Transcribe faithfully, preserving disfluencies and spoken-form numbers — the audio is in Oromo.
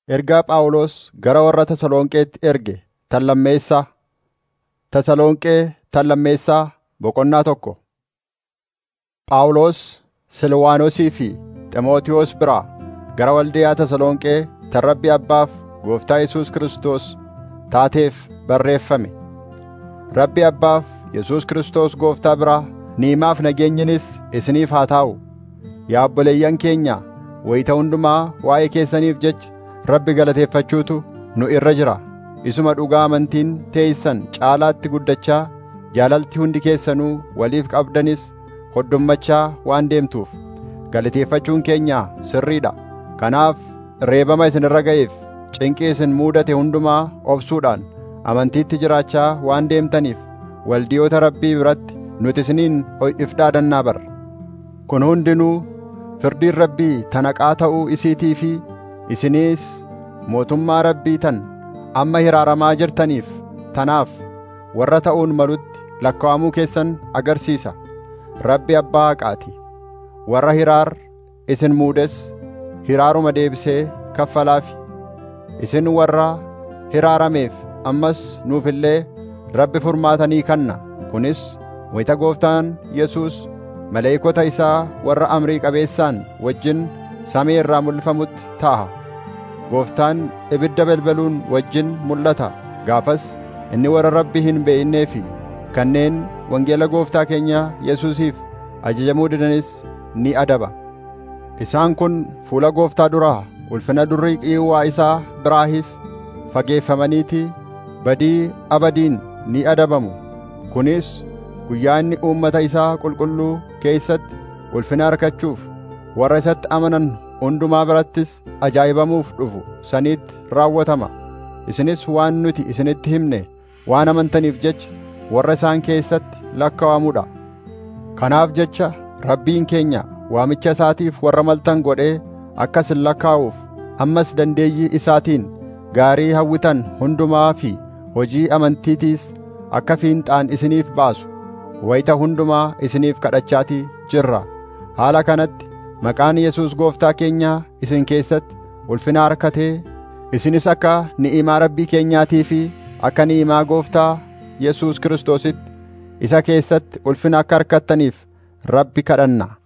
Ergaa Phaawulos gara warra Tasalonqeetti erge tan lammeessaa. Tasalonqee tan lammeessaa boqonnaa tokko. Phaawulos Silwaanosii fi Ximootiyoos biraa gara waldayaa Tasalonqee tan Rabbi Abbaaf Gooftaa Yesuus Kiristoos taateef barreeffame. Rabbi Abbaaf Yesuus Kiristoos Gooftaa biraa ni'imaaf nageenyinis isiniif haa taa'u. Yaa obboleeyyan keenya, wayita hundumaa waa'ee keessaniif jecha Rabbi galateeffachuutu nu irra jira. Isuma dhugaa amantiin teessan caalaatti guddachaa, jaalalti hundi keessanuu waliif qabdanis hoddommachaa waan deemtuuf galateeffachuun keenya sirriidha. Kanaaf reebama isin irra ga'eef, cinqii isin muudate hundumaa obsuudhaan amantiitti jiraachaa waan deemtaniif waldiyoota Rabbii biratti nuti isiniin if dhaadannaa barra. Kun hundinuu firdiin Rabbii tan haqaa ta'uu isiitii fi isinis mootummaa Rabbii tan amma hiraaramaa jirtaniif, tanaaf warra ta'uun malutti lakkaa'amuu keessan agarsiisa. Rabbi abbaa haqaati. Warra hiraar isin muudes hiraaruma deebisee kaffalaafi. Isin warra hiraarameef ammas nuuf illee Rabbi furmaatanii kanna. Kunis wayita Gooftaan Yesuus maleeykota isaa warra amrii qabeessaan wajjin samii irraa mul'ifamutti ta'a. Gooftaan ibidda balbaluun wajjin mul'ata. Gaafas inni warra Rabbi hin beeynee fi kanneen wangeela Gooftaa keenya Yesuusiif ajajamuu didanis ni adaba. Isaan kun fuula Gooftaa duraa ulfina durrii qiiwwaa isaa biraahis fageeffamaniitii badii abadiin ni adabamu. Kunis guyyaa inni uummata isaa qulqulluu keessatti ulfina argachuuf warra isatti amanan hundumaa birattis ajaa'ibamuuf dhufu saniitti raawwatama. Isinis waan nuti isinitti himne waan amantaniif jecha warra isaan keessatti lakkaa'amuudha. Kanaaf jecha Rabbiin keenya waamicha isaatiif warra maltan godhee akka isin lakkaa'uuf ammas dandeeyyii isaatiin gaarii hawwitan hundumaa fi hojii amantiitiis akka fiinxaan isiniif baasu wayita hundumaa isiniif kadhachaatii jirra. Haala kanatti maqaan Yesuus Gooftaa keenyaa isin keessatti ulfina harkatee, isinis akka ni'imaa Rabbii keenyaatii fi akka ni'imaa Gooftaa Yesuus Kiristoositti isa keessatti ulfina akka harkattaniif Rabbi kadhanna.